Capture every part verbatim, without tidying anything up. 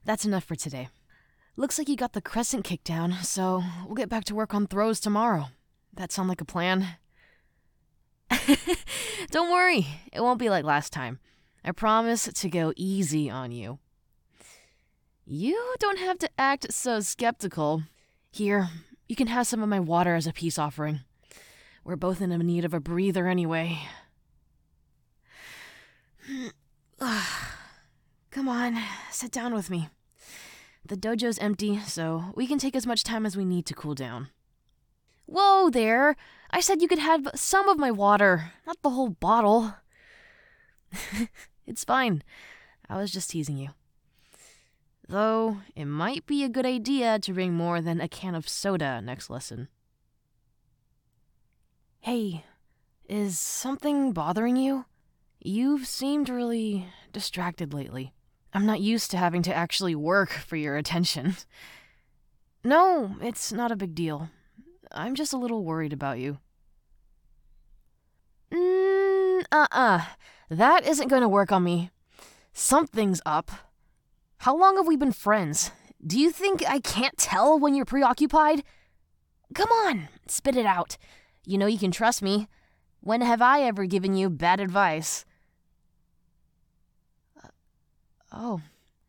That's enough for today. Looks like you got the crescent kicked down, so we'll get back to work on throws tomorrow. That sound like a plan? Don't worry, it won't be like last time. I promise to go easy on you. You don't have to act so skeptical. Here, you can have some of my water as a peace offering. We're both in need of a breather anyway. Come on, sit down with me. The dojo's empty, so we can take as much time as we need to cool down. Whoa there! I said you could have some of my water, not the whole bottle. It's fine. I was just teasing you. Though, it might be a good idea to bring more than a can of soda next lesson. Hey, is something bothering you? You've seemed really distracted lately. I'm not used to having to actually work for your attention. No, it's not a big deal. I'm just a little worried about you. Mm, uh-uh. That isn't going to work on me. Something's up. How long have we been friends? Do you think I can't tell when you're preoccupied? Come on, spit it out. You know you can trust me. When have I ever given you bad advice? Uh, oh.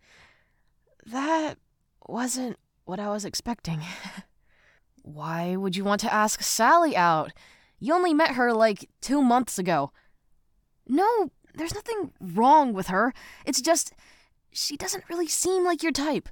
That wasn't what I was expecting. Why would you want to ask Sally out? You only met her like two months ago. No, there's nothing wrong with her. It's just, she doesn't really seem like your type.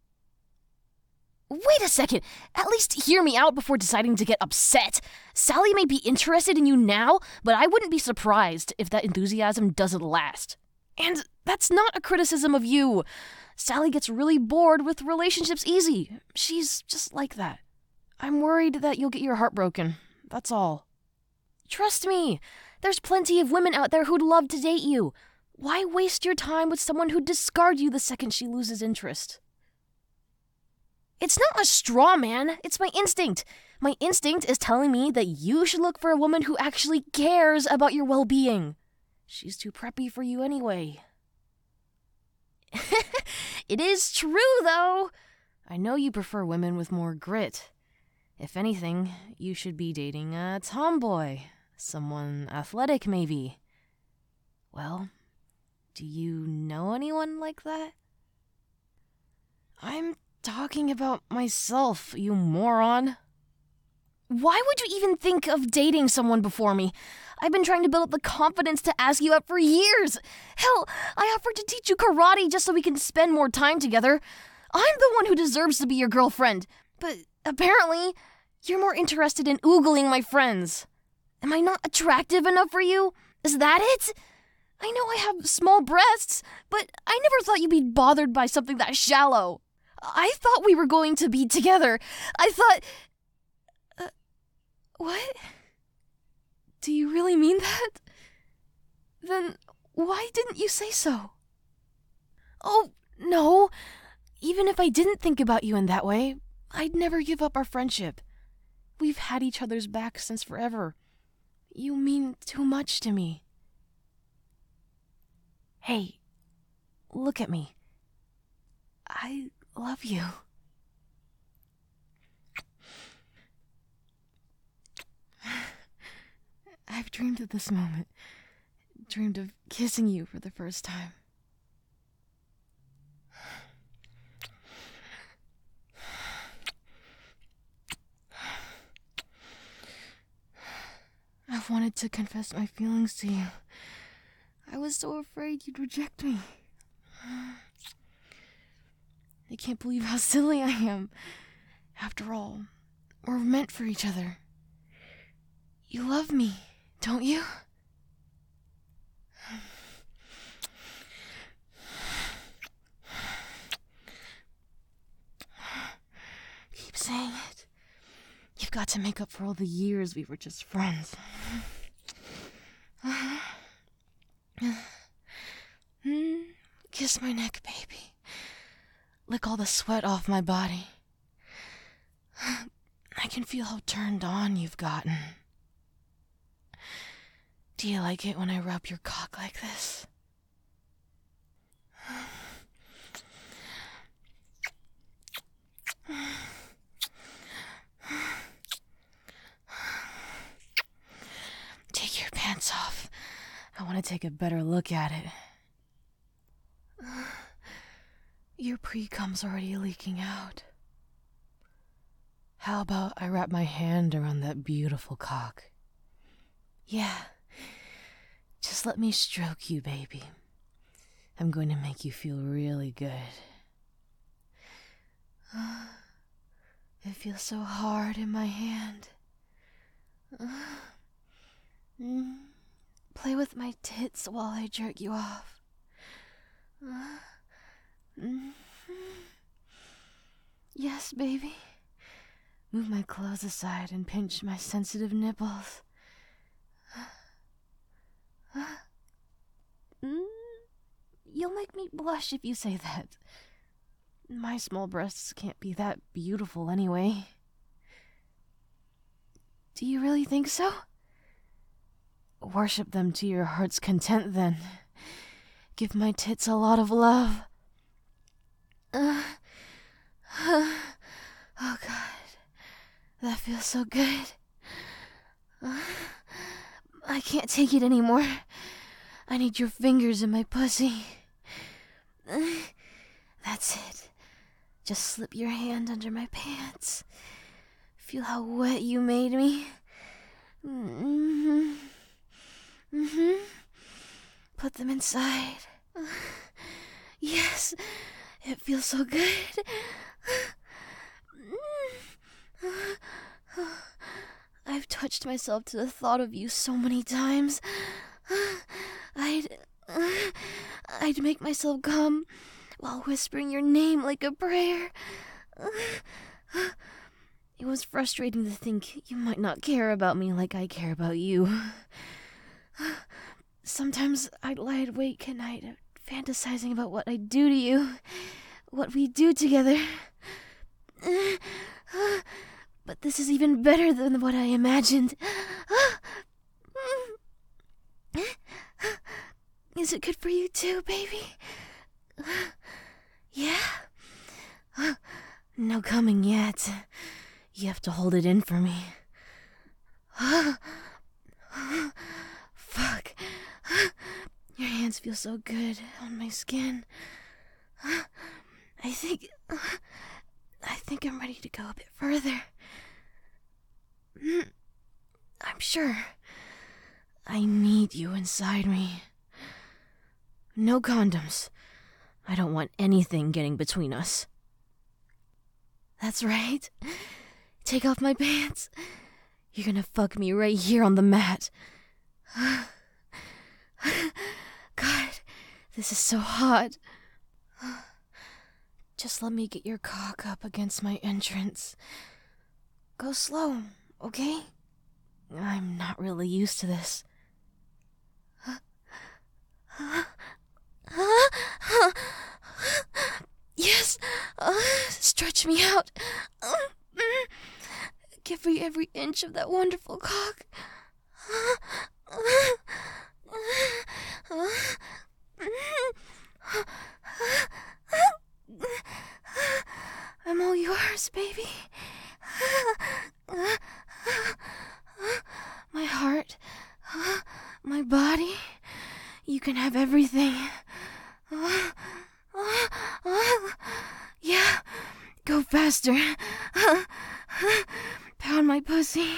Wait a second. At least hear me out before deciding to get upset. Sally may be interested in you now, but I wouldn't be surprised if that enthusiasm doesn't last. And that's not a criticism of you. Sally gets really bored with relationships easy. She's just like that. I'm worried that you'll get your heart broken. That's all. Trust me. There's plenty of women out there who'd love to date you. Why waste your time with someone who'd discard you the second she loses interest? It's not a straw man. It's my instinct. My instinct is telling me that you should look for a woman who actually cares about your well-being. She's too preppy for you anyway. It is true, though. I know you prefer women with more grit. If anything, you should be dating a tomboy. Someone athletic, maybe. Well, do you know anyone like that? I'm talking about myself, you moron. Why would you even think of dating someone before me? I've been trying to build up the confidence to ask you out for years. Hell, I offered to teach you karate just so we can spend more time together. I'm the one who deserves to be your girlfriend. But apparently, you're more interested in oogling my friends. Am I not attractive enough for you? Is that it? I know I have small breasts, but I never thought you'd be bothered by something that shallow. I thought we were going to be together. I thought... Uh, what? Do you really mean that? Then why didn't you say so? Oh, no. Even if I didn't think about you in that way, I'd never give up our friendship. We've had each other's backs since forever. You mean too much to me. Hey, look at me. I love you. I've dreamed of this moment. Dreamed of kissing you for the first time. I've wanted to confess my feelings to you. I was so afraid you'd reject me. I can't believe how silly I am. After all, we're meant for each other. You love me, don't you? Keep saying it. You've got to make up for all the years we were just friends. Kiss my neck, baby. Lick all the sweat off my body. I can feel how turned on you've gotten. Do you like it when I rub your cock like this? take a better look at it. Your pre-cum's already leaking out. How about I wrap my hand around that beautiful cock? Yeah. Just let me stroke you, baby. I'm going to make you feel really good. It feels so hard in my hand. Play with my tits while I jerk you off. Yes, baby. Move my clothes aside and pinch my sensitive nipples. You'll make me blush if you say that. My small breasts can't be that beautiful anyway. Do you really think so? Worship them to your heart's content, then. Give my tits a lot of love. Uh, uh, oh, God. That feels so good. Uh, I can't take it anymore. I need your fingers in my pussy. Uh, that's it. Just slip your hand under my pants. Feel how wet you made me. Mm-hmm. Mm-hmm. Put them inside. Yes, it feels so good. I've touched myself to the thought of you so many times. I'd... I'd make myself come while whispering your name like a prayer. It was frustrating to think you might not care about me like I care about you. Sometimes I'd lie awake at night fantasizing about what I'd do to you, what we do together. But this is even better than what I imagined. Is it good for you too, baby? Yeah? No coming yet. You have to hold it in for me. Fuck. Your hands feel so good on my skin. I think... I think I'm ready to go a bit further. I'm sure. I need you inside me. No condoms. I don't want anything getting between us. That's right. Take off my pants. You're gonna fuck me right here on the mat. God, this is so hot. Just let me get your cock up against my entrance. Go slow, okay? I'm not really used to this. Yes! Uh, stretch me out. Give me every inch of that wonderful cock. I'm all yours, baby. My heart, my body, you can have everything. Yeah, go faster. Pound my pussy.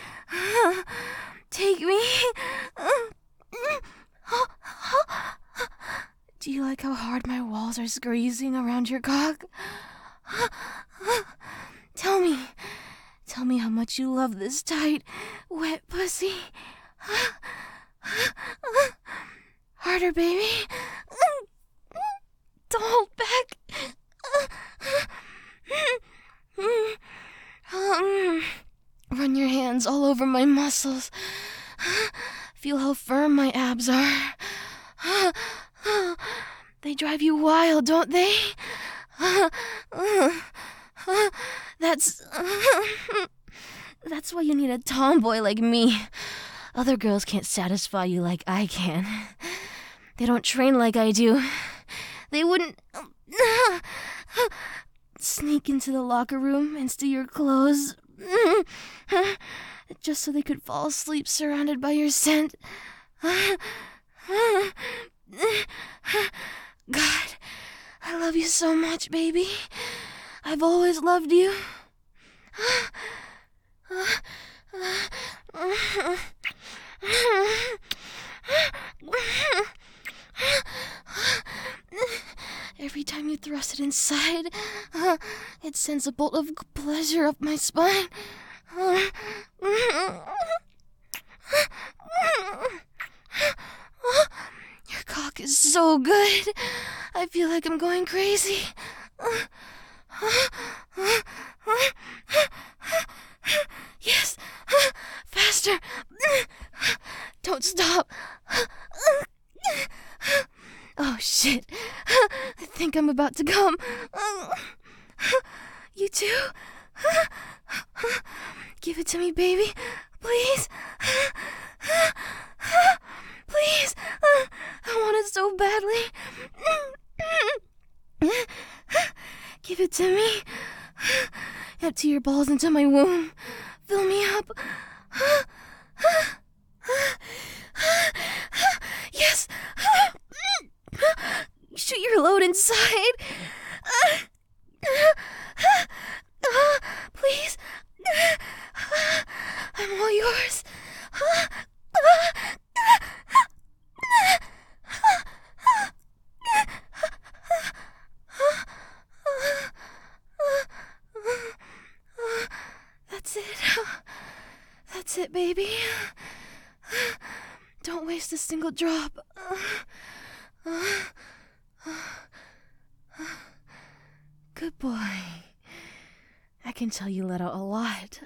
Take me. Do you like how hard my walls are squeezing around your cock? Tell me. Tell me how much you love this tight, wet pussy. Harder, baby. Don't hold back. Um, run your hands all over my muscles. Feel how firm my abs are. They drive you wild, don't they? That's... That's why you need a tomboy like me. Other girls can't satisfy you like I can. They don't train like I do. They wouldn't... sneak into the locker room and steal your clothes just so they could fall asleep surrounded by your scent. God, I love you so much, baby. I've always loved you. Every time you thrust it inside, uh, it sends a bolt of pleasure up my spine. Your cock is so good. I feel like I'm going crazy. Yes, faster. Don't stop. Oh, shit. I think I'm about to come. You too? Give it to me, baby. Please. Please. I want it so badly. Give it to me. Empty your balls into my womb. Fill me up. Yes. Shoot your load inside. Please. I'm all yours. That's it. That's it, baby. Don't waste a single drop. Good boy. I can tell you let out a lot.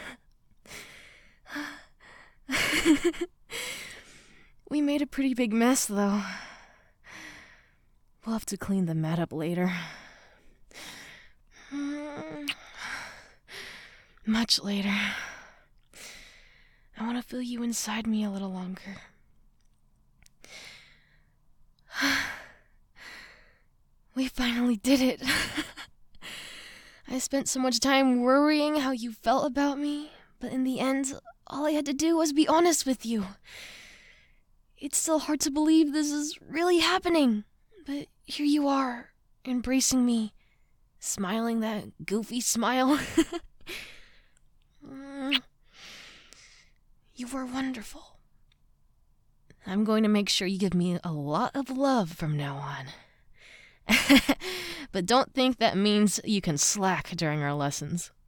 We made a pretty big mess, though. We'll have to clean the mat up later. Much later. I want to feel you inside me a little longer. We finally did it. I spent so much time worrying how you felt about me, but in the end, all I had to do was be honest with you. It's still hard to believe this is really happening, but here you are, embracing me, smiling that goofy smile. You were wonderful. I'm going to make sure you give me a lot of love from now on. But don't think that means you can slack during our lessons.